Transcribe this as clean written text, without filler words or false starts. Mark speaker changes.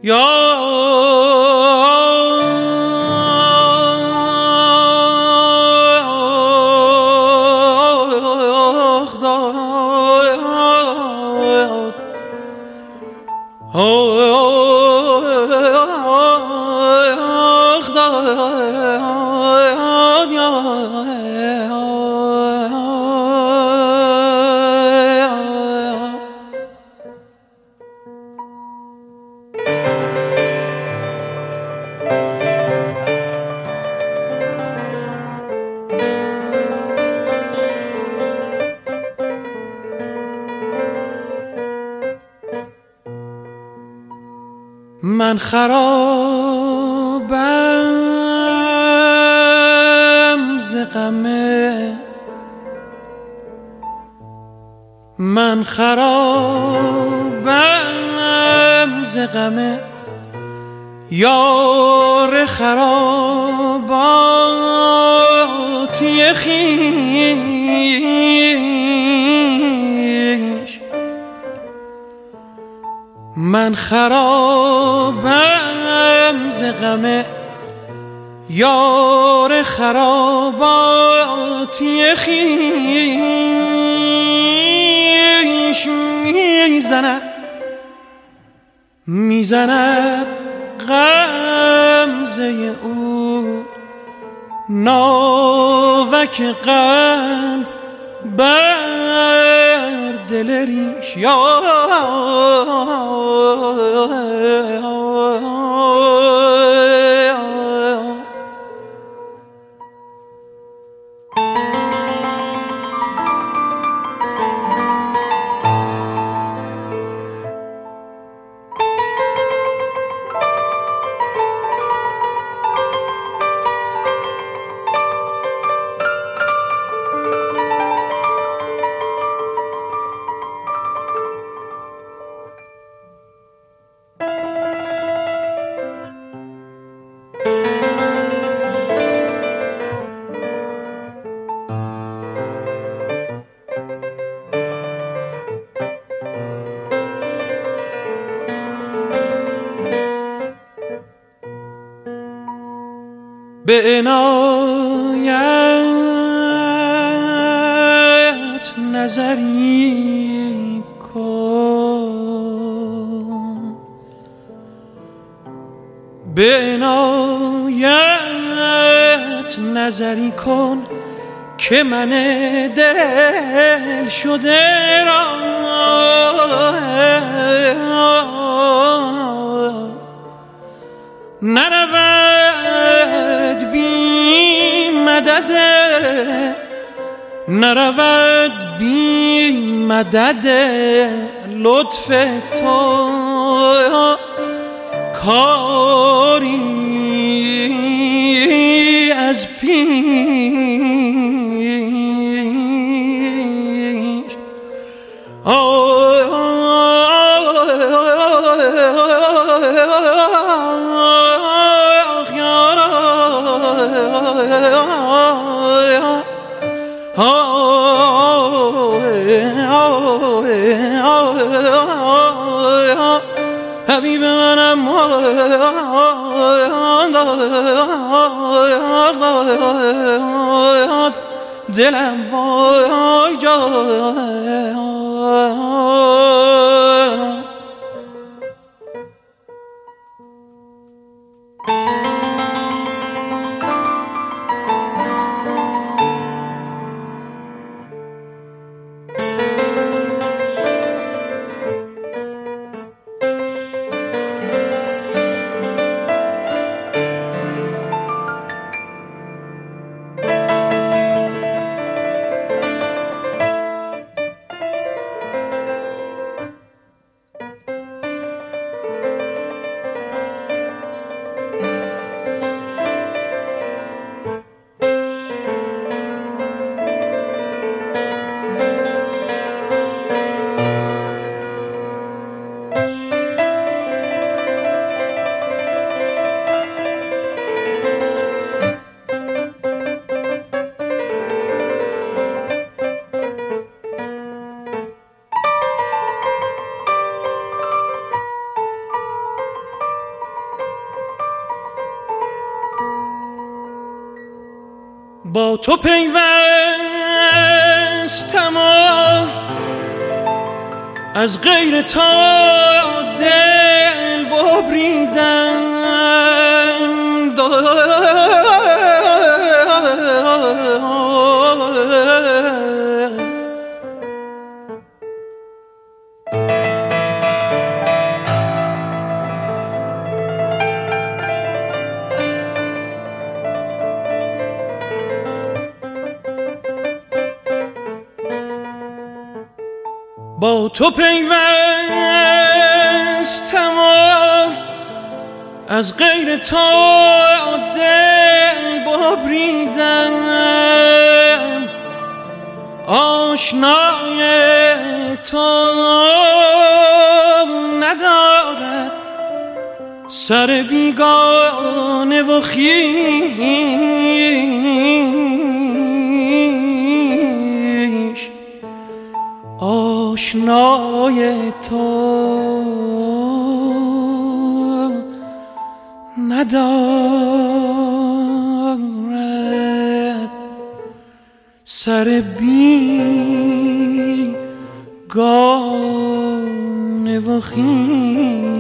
Speaker 1: من خرابم ز غمه، من خرابم ز غمه، یار خراباتی خویش. من خرابم ز غمه، یار خراباتی خویش. میزند غمزه او ناوک غم بر دل ریش. به عنایت نظری کن، به عنایت نظری کن که من دل شده را نرود بی مدد، نرود بی مدد لطف تو کاری از پیش. حبیب منم دلم وای جان. با تو پیوستم و از غیر تو دل ببریدم با تو پیوستم و از غیر تو دل ببریدم آشنای تو ندارد سر بیگانه و خویش آشنای تو ندارد سر بیگانه و خویش.